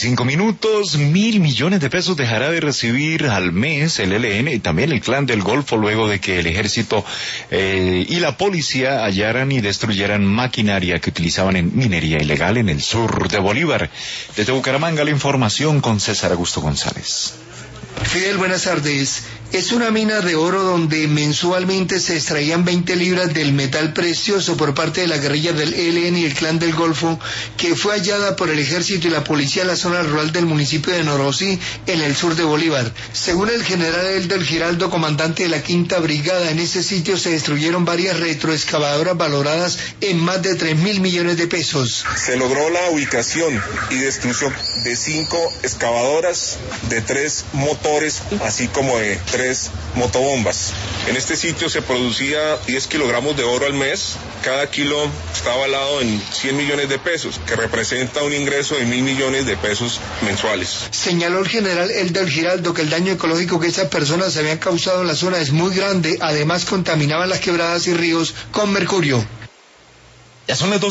5:45. 1.000 millones de pesos dejará de recibir al mes el ELN y también el Clan del Golfo luego de que el ejército y la policía hallaran y destruyeran maquinaria que utilizaban en minería ilegal en el sur de Bolívar. Desde Bucaramanga la información con César Augusto González. Fidel, buenas tardes. Es una mina de oro donde mensualmente se extraían 20 libras del metal precioso por parte de la guerrilla del ELN y el Clan del Golfo, que fue hallada por el ejército y la policía en la zona rural del municipio de Norosí, en el sur de Bolívar. Según el general Elder Giraldo, comandante de la Quinta Brigada, en ese sitio se destruyeron varias retroexcavadoras valoradas en más de 3.000 millones de pesos. Se logró la ubicación y destrucción de 5 excavadoras, de 3 motores, así como de 3 motobombas. En este sitio se producía 10 kilogramos de oro al mes. Cada kilo está avalado en 100 millones de pesos, que representa un ingreso de 1.000 millones de pesos mensuales. Señaló el general Elder Giraldo que el daño ecológico que esas personas habían causado en la zona es muy grande. Además, contaminaban las quebradas y ríos con mercurio. Ya son las 2:00.